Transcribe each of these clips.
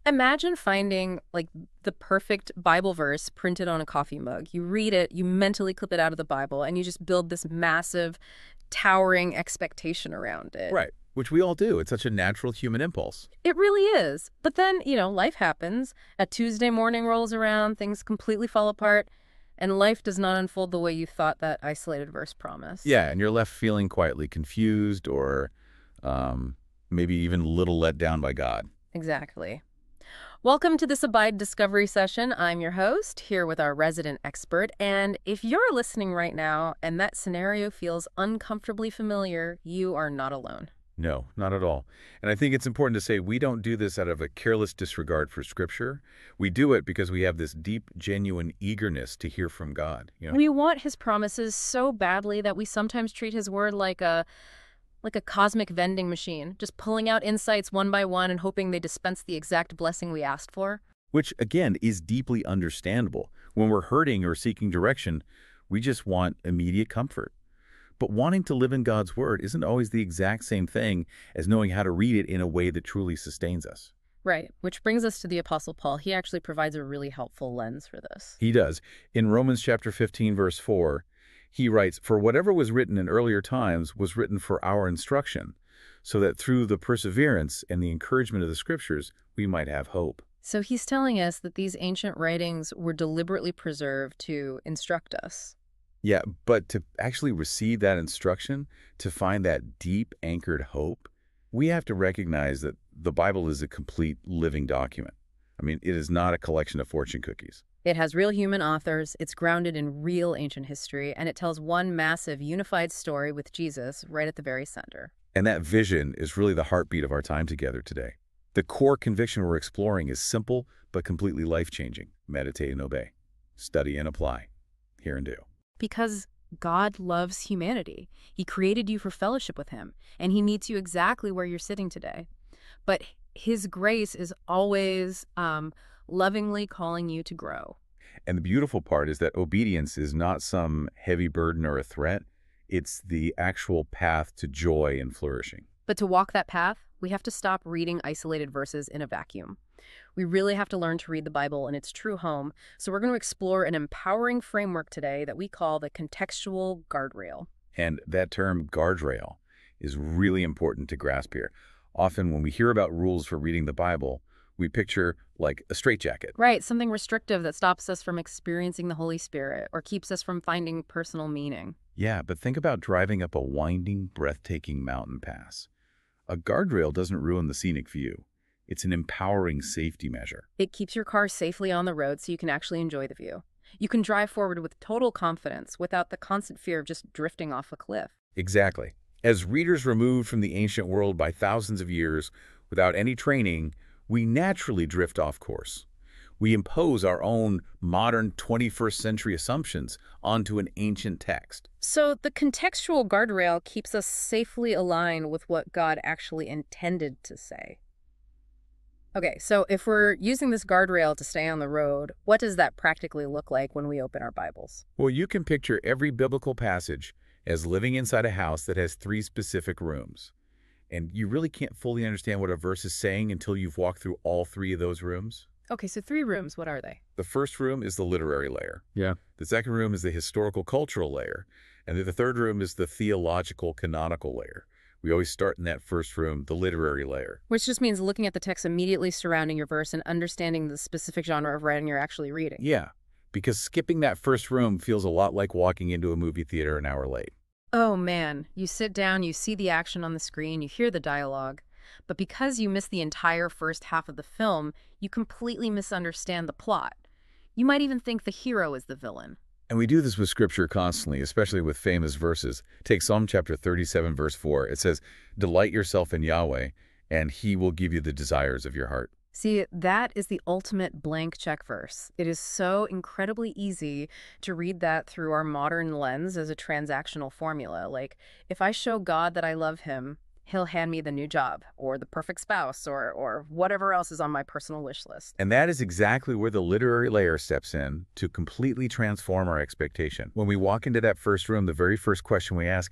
Imagine finding like the perfect Bible verse printed on a coffee mug. You read it, you mentally clip it out of the Bible, and you just build this massive, towering expectation around it. Right. Which we all do. It's such a natural human impulse. It really is. But then, life happens. A Tuesday morning rolls around, things completely fall apart, and life does not unfold the way you thought that isolated verse promised. Yeah, and you're left feeling quietly confused or maybe even a little let down by God. Exactly. Welcome to this Abide Discovery session. I'm your host, here with our resident expert. And if you're listening right now and that scenario feels uncomfortably familiar, you are not alone. No, not at all. And I think it's important to say we don't do this out of a careless disregard for Scripture. We do it because we have this deep, genuine eagerness to hear from God. We want his promises so badly that we sometimes treat his word like a cosmic vending machine, just pulling out insights one by one and hoping they dispense the exact blessing we asked for. Which, again, is deeply understandable. When we're hurting or seeking direction, we just want immediate comfort. But wanting to live in God's Word isn't always the exact same thing as knowing how to read it in a way that truly sustains us. Right, which brings us to the Apostle Paul. He actually provides a really helpful lens for this. He does. In Romans chapter 15, verse 4, he writes, "For whatever was written in earlier times was written for our instruction, so that through the perseverance and the encouragement of the Scriptures, we might have hope." So he's telling us that these ancient writings were deliberately preserved to instruct us. Yeah, but to actually receive that instruction, to find that deep anchored hope, we have to recognize that the Bible is a complete living document. I mean, it is not a collection of fortune cookies. It has real human authors, it's grounded in real ancient history, and it tells one massive unified story with Jesus right at the very center. And that vision is really the heartbeat of our time together today. The core conviction we're exploring is simple but completely life-changing. Meditate and obey. Study and apply. Hear and do. Because God loves humanity. He created you for fellowship with him, and he meets you exactly where you're sitting today. But his grace is always lovingly calling you to grow. And the beautiful part is that obedience is not some heavy burden or a threat. It's the actual path to joy and flourishing. But to walk that path, we have to stop reading isolated verses in a vacuum. We really have to learn to read the Bible in its true home, so we're going to explore an empowering framework today that we call the contextual guardrail. And that term, guardrail, is really important to grasp here. Often when we hear about rules for reading the Bible, we picture like a straitjacket. Right, something restrictive that stops us from experiencing the Holy Spirit or keeps us from finding personal meaning. Yeah, but think about driving up a winding, breathtaking mountain pass. A guardrail doesn't ruin the scenic view. It's an empowering safety measure. It keeps your car safely on the road so you can actually enjoy the view. You can drive forward with total confidence without the constant fear of just drifting off a cliff. Exactly. As readers removed from the ancient world by thousands of years without any training, we naturally drift off course. We impose our own modern 21st century assumptions onto an ancient text. So the contextual guardrail keeps us safely aligned with what God actually intended to say. Okay, so if we're using this guardrail to stay on the road, what does that practically look like when we open our Bibles? Well, you can picture every biblical passage as living inside a house that has 3 specific rooms. And you really can't fully understand what a verse is saying until you've walked through all 3 of those rooms. Okay, so 3 rooms, what are they? The first room is the literary layer. Yeah. The second room is the historical cultural layer. And the third room is the theological canonical layer. We always start in that first room, the literary layer. Which just means looking at the text immediately surrounding your verse and understanding the specific genre of writing you're actually reading. Yeah, because skipping that first room feels a lot like walking into a movie theater an hour late. Oh man, you sit down, you see the action on the screen, you hear the dialogue. But because you miss the entire first half of the film, you completely misunderstand the plot. You might even think the hero is the villain. And we do this with Scripture constantly, especially with famous verses. Take Psalm chapter 37, verse 4. It says, "Delight yourself in Yahweh, and he will give you the desires of your heart." See, that is the ultimate blank check verse. It is so incredibly easy to read that through our modern lens as a transactional formula. Like, if I show God that I love him, he'll hand me the new job or the perfect spouse or whatever else is on my personal wish list. And that is exactly where the literary layer steps in to completely transform our expectation. When we walk into that first room, the very first question we ask is,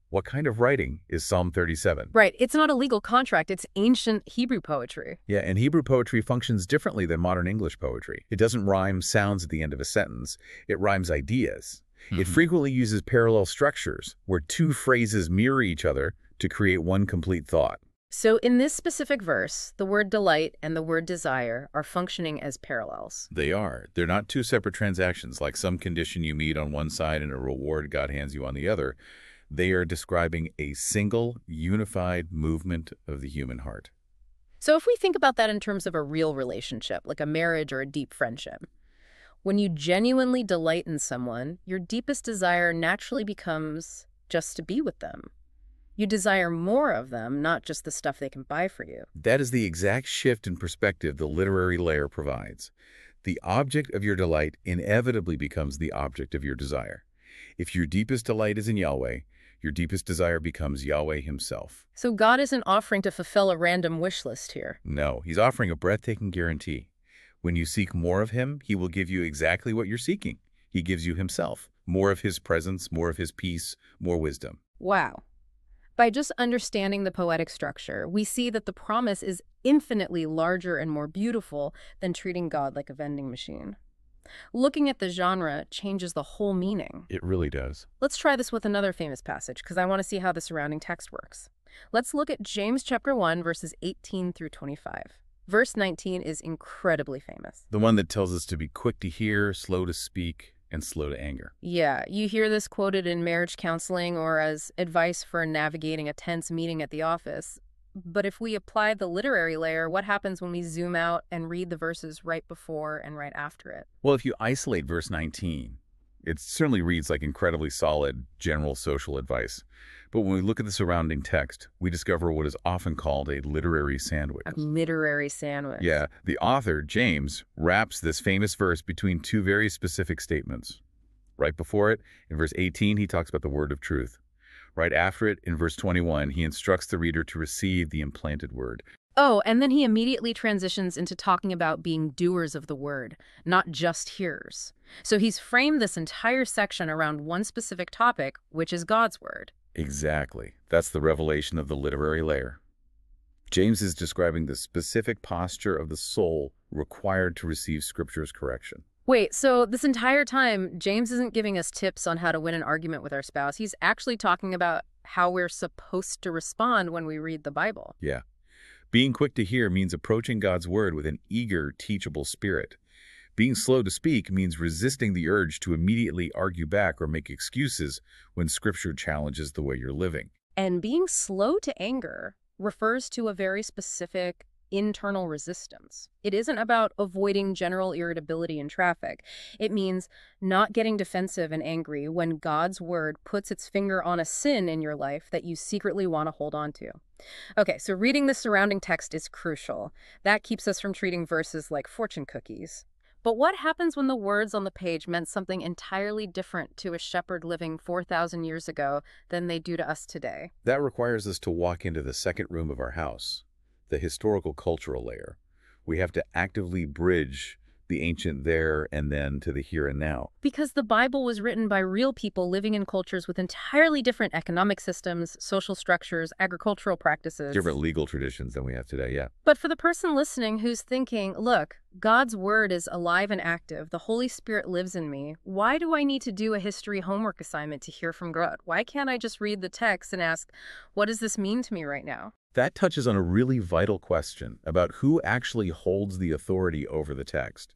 What kind of writing is Psalm 37? Right, it's not a legal contract, it's ancient Hebrew poetry. Yeah, and Hebrew poetry functions differently than modern English poetry. It doesn't rhyme sounds at the end of a sentence. It rhymes ideas. It frequently uses parallel structures, where two phrases mirror each other to create one complete thought. So in this specific verse, the word delight and the word desire are functioning as parallels. They are. They're not two separate transactions, like some condition you meet on one side and a reward God hands you on the other. They are describing a single, unified movement of the human heart. So if we think about that in terms of a real relationship, like a marriage or a deep friendship, when you genuinely delight in someone, your deepest desire naturally becomes just to be with them. You desire more of them, not just the stuff they can buy for you. That is the exact shift in perspective the literary layer provides. The object of your delight inevitably becomes the object of your desire. If your deepest delight is in Yahweh, your deepest desire becomes Yahweh himself. So God isn't offering to fulfill a random wish list here. No, he's offering a breathtaking guarantee. When you seek more of him, he will give you exactly what you're seeking. He gives you himself, more of his presence, more of his peace, more wisdom. Wow. By just understanding the poetic structure, we see that the promise is infinitely larger and more beautiful than treating God like a vending machine. Looking at the genre changes the whole meaning. It really does. Let's try this with another famous passage, because I want to see how the surrounding text works. Let's look at James chapter 1, verses 18 through 25. Verse 19 is incredibly famous. The one that tells us to be quick to hear, slow to speak, and slow to anger. Yeah, you hear this quoted in marriage counseling or as advice for navigating a tense meeting at the office. But if we apply the literary layer, what happens when we zoom out and read the verses right before and right after it? Well, if you isolate verse 19, it certainly reads like incredibly solid general social advice. But when we look at the surrounding text, we discover what is often called a literary sandwich. A literary sandwich. Yeah, the author, James, wraps this famous verse between two very specific statements. Right before it, in verse 18, he talks about the word of truth. Right after it, in verse 21, he instructs the reader to receive the implanted word. Oh, and then he immediately transitions into talking about being doers of the word, not just hearers. So he's framed this entire section around one specific topic, which is God's word. Exactly. That's the revelation of the literary layer. James is describing the specific posture of the soul required to receive Scripture's correction. Wait, so this entire time, James isn't giving us tips on how to win an argument with our spouse. He's actually talking about how we're supposed to respond when we read the Bible. Yeah. Being quick to hear means approaching God's word with an eager, teachable spirit. Being slow to speak means resisting the urge to immediately argue back or make excuses when Scripture challenges the way you're living. And being slow to anger refers to a very specific internal resistance. It isn't about avoiding general irritability in traffic. It means not getting defensive and angry when God's word puts its finger on a sin in your life that you secretly want to hold on to. Okay, so reading the surrounding text is crucial. That keeps us from treating verses like fortune cookies. But what happens when the words on the page meant something entirely different to a shepherd living 4,000 years ago than they do to us today? That requires us to walk into the second room of our house, the historical cultural layer. We have to actively bridge the ancient there and then to the here and now. Because the Bible was written by real people living in cultures with entirely different economic systems, social structures, agricultural practices. Different legal traditions than we have today, yeah. But for the person listening who's thinking, look, God's word is alive and active, the Holy Spirit lives in me, why do I need to do a history homework assignment to hear from God? Why can't I just read the text and ask, what does this mean to me right now? That touches on a really vital question about who actually holds the authority over the text.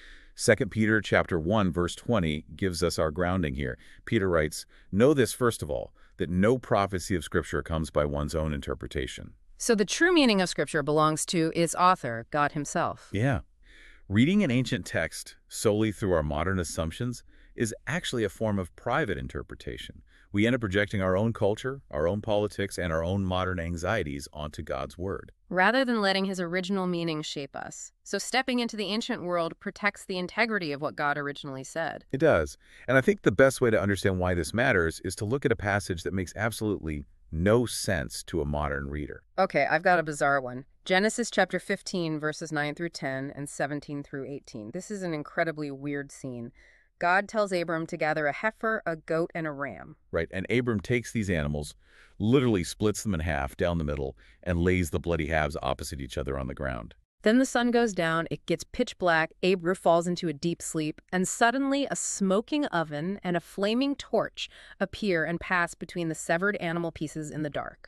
2 Peter chapter 1, verse 20 gives us our grounding here. Peter writes, "Know this, first of all, that no prophecy of Scripture comes by one's own interpretation." So the true meaning of Scripture belongs to its author, God himself. Yeah. Reading an ancient text solely through our modern assumptions is actually a form of private interpretation. We end up projecting our own culture, our own politics, and our own modern anxieties onto God's word, rather than letting his original meaning shape us. So stepping into the ancient world protects the integrity of what God originally said. It does. And I think the best way to understand why this matters is to look at a passage that makes absolutely no sense to a modern reader. Okay, I've got a bizarre one. Genesis chapter 15, verses 9 through 10 and 17 through 18. This is an incredibly weird scene. God tells Abram to gather a heifer, a goat, and a ram. Right, and Abram takes these animals, literally splits them in half down the middle, and lays the bloody halves opposite each other on the ground. Then the sun goes down, it gets pitch black, Abram falls into a deep sleep, and suddenly a smoking oven and a flaming torch appear and pass between the severed animal pieces in the dark.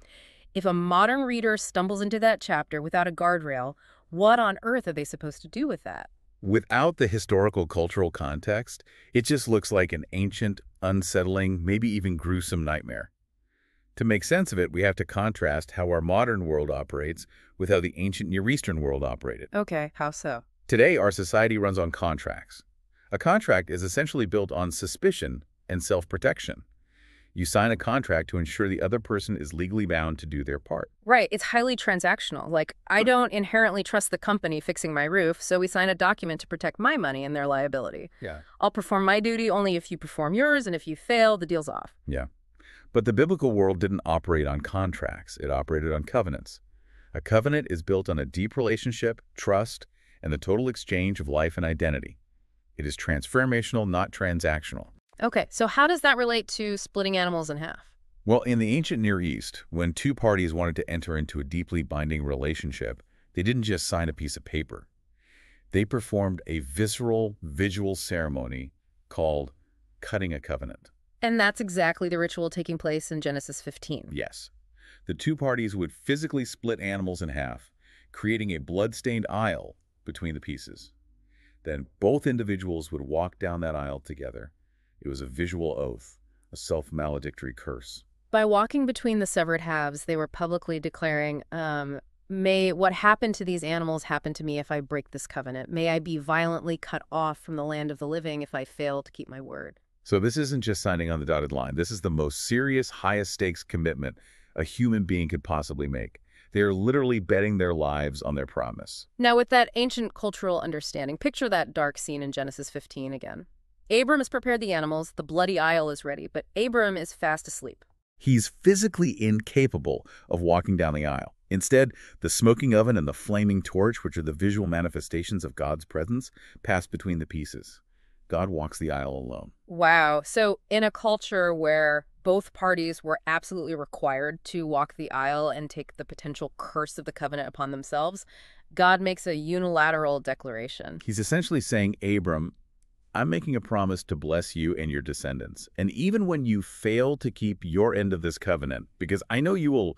If a modern reader stumbles into that chapter without a guardrail, what on earth are they supposed to do with that? Without the historical cultural context, it just looks like an ancient, unsettling, maybe even gruesome nightmare. To make sense of it, we have to contrast how our modern world operates with how the ancient Near Eastern world operated. Okay, how so? Today, our society runs on contracts. A contract is essentially built on suspicion and self-protection. You sign a contract to ensure the other person is legally bound to do their part. Right, it's highly transactional. Like, I don't inherently trust the company fixing my roof, so we sign a document to protect my money and their liability. Yeah. I'll perform my duty only if you perform yours, and if you fail, the deal's off. Yeah. But the biblical world didn't operate on contracts. It operated on covenants. A covenant is built on a deep relationship, trust, and the total exchange of life and identity. It is transformational, not transactional. Okay, so how does that relate to splitting animals in half? Well, in the ancient Near East, when two parties wanted to enter into a deeply binding relationship, they didn't just sign a piece of paper. They performed a visceral, visual ceremony called cutting a covenant. And that's exactly the ritual taking place in Genesis 15. Yes. The two parties would physically split animals in half, creating a blood-stained aisle between the pieces. Then both individuals would walk down that aisle together. It was a visual oath, a self-maledictory curse. By walking between the severed halves, they were publicly declaring, may what happened to these animals happen to me if I break this covenant. May I be violently cut off from the land of the living if I fail to keep my word. So this isn't just signing on the dotted line. This is the most serious, highest-stakes commitment a human being could possibly make. They are literally betting their lives on their promise. Now, with that ancient cultural understanding, picture that dark scene in Genesis 15 again. Abram has prepared the animals, the bloody aisle is ready, but Abram is fast asleep. He's physically incapable of walking down the aisle. Instead, the smoking oven and the flaming torch, which are the visual manifestations of God's presence, pass between the pieces. God walks the aisle alone. Wow. So in a culture where both parties were absolutely required to walk the aisle and take the potential curse of the covenant upon themselves, God makes a unilateral declaration. He's essentially saying, Abram, I'm making a promise to bless you and your descendants. And even when you fail to keep your end of this covenant, because I know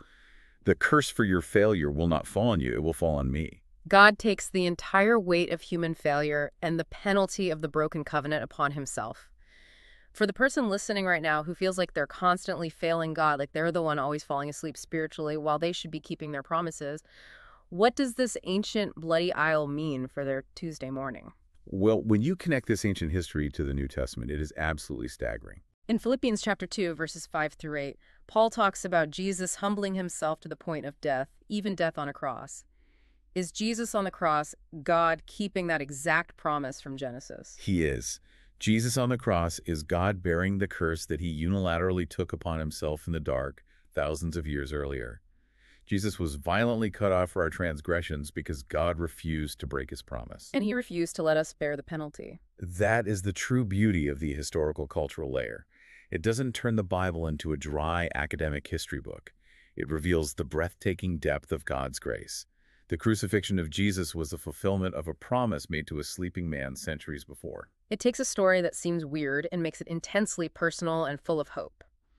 the curse for your failure will not fall on you, it will fall on me. God takes the entire weight of human failure and the penalty of the broken covenant upon himself. For the person listening right now who feels like they're constantly failing God, like they're the one always falling asleep spiritually while they should be keeping their promises, what does this ancient bloody aisle mean for their Tuesday morning? Well, when you connect this ancient history to the New Testament, it is absolutely staggering. In Philippians chapter 2, verses 5 through 8, Paul talks about Jesus humbling himself to the point of death, even death on a cross. Is Jesus on the cross God keeping that exact promise from Genesis? He is. Jesus on the cross is God bearing the curse that he unilaterally took upon himself in the dark thousands of years earlier. Jesus was violently cut off for our transgressions because God refused to break his promise. And he refused to let us bear the penalty. That is the true beauty of the historical cultural layer. It doesn't turn the Bible into a dry academic history book. It reveals the breathtaking depth of God's grace. The crucifixion of Jesus was the fulfillment of a promise made to a sleeping man centuries before. It takes a story that seems weird and makes it intensely personal and full of hope.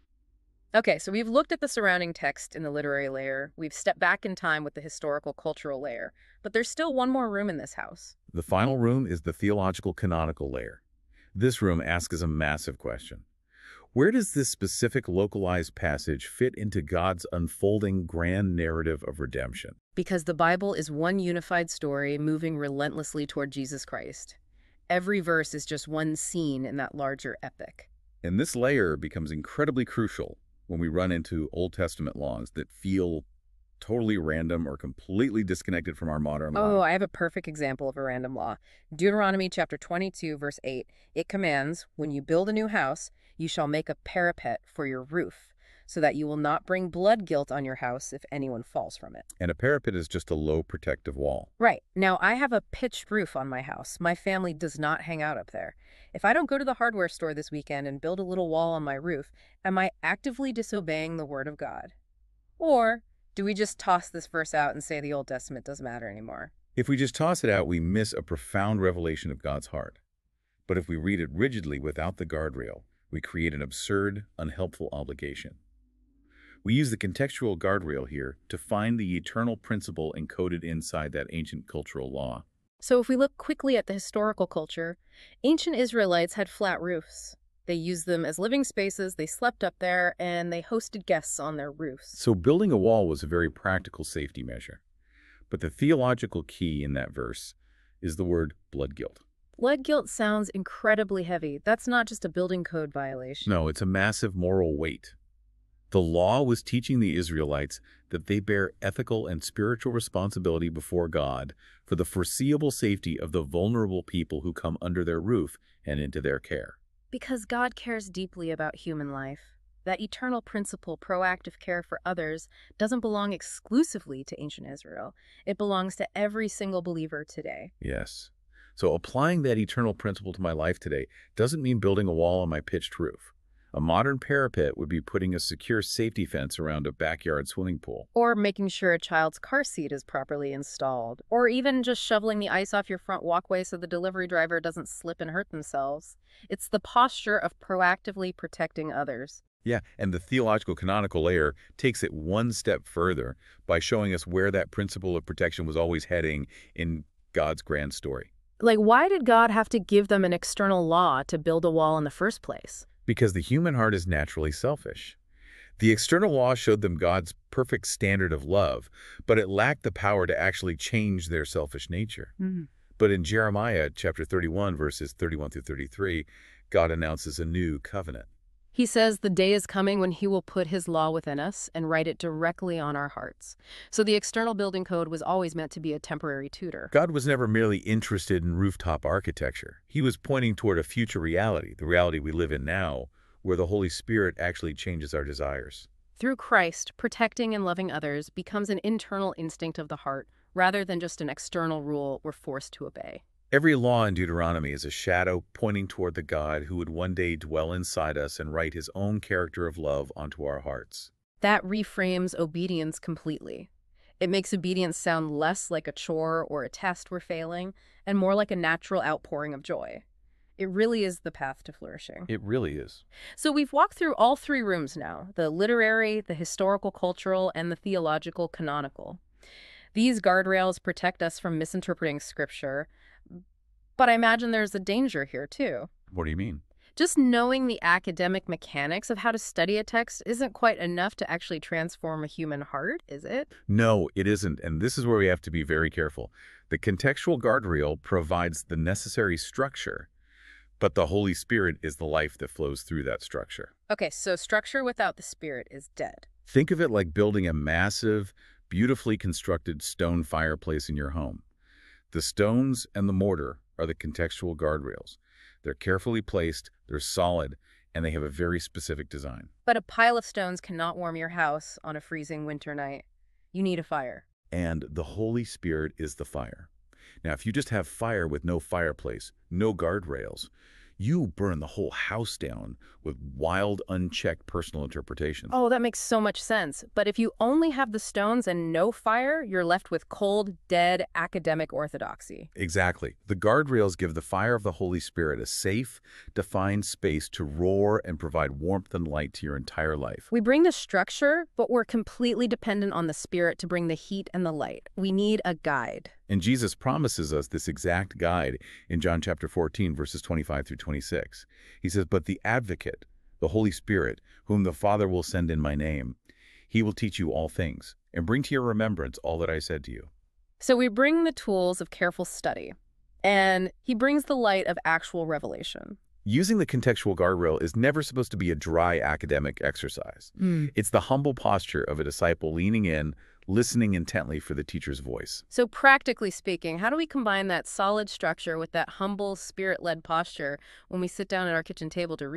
Okay, so we've looked at the surrounding text in the literary layer. We've stepped back in time with the historical cultural layer. But there's still one more room in this house. The final room is the theological canonical layer. This room asks a massive question. Where does this specific localized passage fit into God's unfolding grand narrative of redemption? Because the Bible is one unified story moving relentlessly toward Jesus Christ. Every verse is just one scene in that larger epic. And this layer becomes incredibly crucial when we run into Old Testament laws that feel totally random or completely disconnected from our modern life. Oh, I have a perfect example of a random law. Deuteronomy chapter 22, verse 8. It commands, when you build a new house, you shall make a parapet for your roof, so that you will not bring blood guilt on your house if anyone falls from it. And a parapet is just a low protective wall. Right. Now, I have a pitched roof on my house. My family does not hang out up there. If I don't go to the hardware store this weekend and build a little wall on my roof, am I actively disobeying the word of God? Or do we just toss this verse out and say the Old Testament doesn't matter anymore? If we just toss it out, we miss a profound revelation of God's heart. But if we read it rigidly without the guardrail, we create an absurd, unhelpful obligation. We use the contextual guardrail here to find the eternal principle encoded inside that ancient cultural law. So if we look quickly at the historical culture, ancient Israelites had flat roofs. They used them as living spaces, they slept up there, and they hosted guests on their roofs. So building a wall was a very practical safety measure. But the theological key in that verse is the word blood guilt. Blood guilt sounds incredibly heavy. That's not just a building code violation. No, it's a massive moral weight. The law was teaching the Israelites that they bear ethical and spiritual responsibility before God for the foreseeable safety of the vulnerable people who come under their roof and into their care. Because God cares deeply about human life. That eternal principle, proactive care for others, doesn't belong exclusively to ancient Israel. It belongs to every single believer today. Yes. So applying that eternal principle to my life today doesn't mean building a wall on my pitched roof. A modern parapet would be putting a secure safety fence around a backyard swimming pool. Or making sure a child's car seat is properly installed. Or even just shoveling the ice off your front walkway so the delivery driver doesn't slip and hurt themselves. It's the posture of proactively protecting others. Yeah, and the theological canonical layer takes it one step further by showing us where that principle of protection was always heading in God's grand story. Like, why did God have to give them an external law to build a wall in the first place? Because the human heart is naturally selfish. The external law showed them God's perfect standard of love, but it lacked the power to actually change their selfish nature. But in Jeremiah chapter 31, verses 31 through 33, God announces a new covenant. He says the day is coming when he will put his law within us and write it directly on our hearts. So the external building code was always meant to be a temporary tutor. God was never merely interested in rooftop architecture. He was pointing toward a future reality, the reality we live in now, where the Holy Spirit actually changes our desires. Through Christ, protecting and loving others becomes an internal instinct of the heart, rather than just an external rule we're forced to obey. Every law in Deuteronomy is a shadow pointing toward the God who would one day dwell inside us and write his own character of love onto our hearts. That reframes obedience completely. It makes obedience sound less like a chore or a test we're failing, and more like a natural outpouring of joy. It really is the path to flourishing. It really is. So we've walked through all three rooms now, the literary, the historical cultural, and the theological canonical. These guardrails protect us from misinterpreting Scripture, but I imagine there's a danger here, too. What do you mean? Just knowing the academic mechanics of how to study a text isn't quite enough to actually transform a human heart, is it? No, it isn't, and this is where we have to be very careful. The contextual guardrail provides the necessary structure, but the Holy Spirit is the life that flows through that structure. Okay, so structure without the Spirit is dead. Think of it like building a massive, beautifully constructed stone fireplace in your home. The stones and the mortar are the contextual guardrails. They're carefully placed, they're solid, and they have a very specific design. But a pile of stones cannot warm your house on a freezing winter night. You need a fire. And the Holy Spirit is the fire. Now, if you just have fire with no fireplace, no guardrails, you burn the whole house down with wild, unchecked personal interpretations. Oh, that makes so much sense. But if you only have the stones and no fire, you're left with cold, dead academic orthodoxy. Exactly. The guardrails give the fire of the Holy Spirit a safe, defined space to roar and provide warmth and light to your entire life. We bring the structure, but we're completely dependent on the Spirit to bring the heat and the light. We need a guide. And Jesus promises us this exact guide in John chapter 14, verses 25 through 26. He says, "But the Advocate, the Holy Spirit, whom the Father will send in my name, he will teach you all things and bring to your remembrance all that I said to you." So we bring the tools of careful study, and he brings the light of actual revelation. Using the contextual guardrail is never supposed to be a dry academic exercise. It's the humble posture of a disciple leaning in, listening intently for the teacher's voice. So practically speaking, how do we combine that solid structure with that humble, Spirit-led posture when we sit down at our kitchen table to read?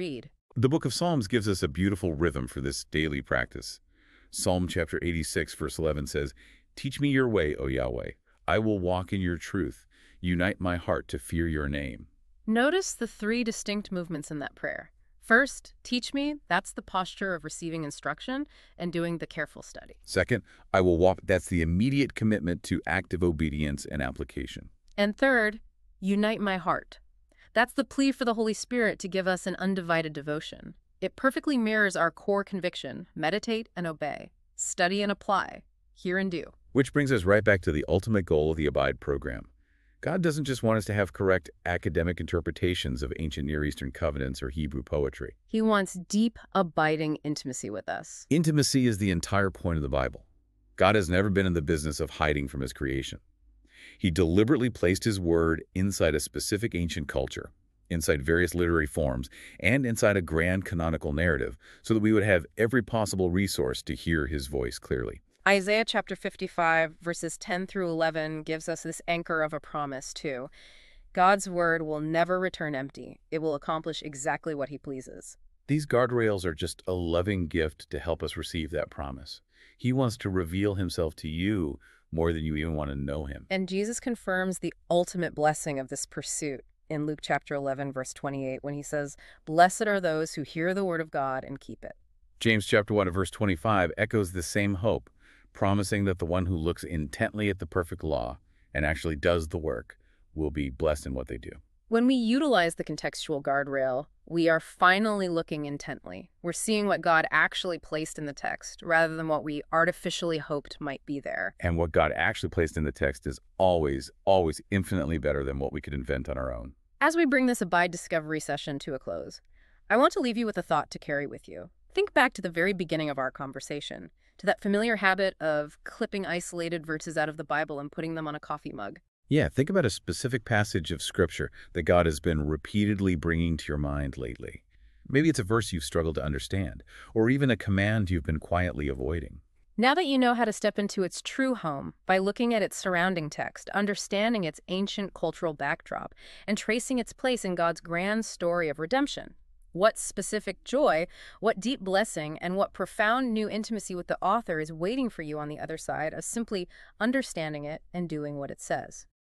The book of Psalms gives us a beautiful rhythm for this daily practice. Psalm chapter 86, verse 11 says, "Teach me your way, O Yahweh. I will walk in your truth. Unite my heart to fear your name." Notice the three distinct movements in that prayer. First, teach me, that's the posture of receiving instruction and doing the careful study. Second, I will walk. That's the immediate commitment to active obedience and application. And third, unite my heart. That's the plea for the Holy Spirit to give us an undivided devotion. It perfectly mirrors our core conviction: meditate and obey, study and apply, hear and do. Which brings us right back to the ultimate goal of the Abide program. God doesn't just want us to have correct academic interpretations of ancient Near Eastern covenants or Hebrew poetry. He wants deep, abiding intimacy with us. Intimacy is the entire point of the Bible. God has never been in the business of hiding from his creation. He deliberately placed his word inside a specific ancient culture, inside various literary forms, and inside a grand canonical narrative, so that we would have every possible resource to hear his voice clearly. Isaiah chapter 55, verses 10 through 11 gives us this anchor of a promise, too. God's word will never return empty. It will accomplish exactly what he pleases. These guardrails are just a loving gift to help us receive that promise. He wants to reveal himself to you more than you even want to know him. And Jesus confirms the ultimate blessing of this pursuit in Luke chapter 11, verse 28, when he says, "Blessed are those who hear the word of God and keep it." James chapter 1, verse 25 echoes the same hope, promising that the one who looks intently at the perfect law and actually does the work will be blessed in what they do. When we utilize the contextual guardrail, we are finally looking intently. We're seeing what God actually placed in the text, rather than what we artificially hoped might be there. And what God actually placed in the text is always, always infinitely better than what we could invent on our own. As we bring this Abide Discovery session to a close, I want to leave you with a thought to carry with you. Think back to the very beginning of our conversation, to that familiar habit of clipping isolated verses out of the Bible and putting them on a coffee mug. Yeah, think about a specific passage of Scripture that God has been repeatedly bringing to your mind lately. Maybe it's a verse you've struggled to understand, or even a command you've been quietly avoiding. Now that you know how to step into its true home by looking at its surrounding text, understanding its ancient cultural backdrop, and tracing its place in God's grand story of redemption, what specific joy, what deep blessing, and what profound new intimacy with the author is waiting for you on the other side of simply understanding it and doing what it says.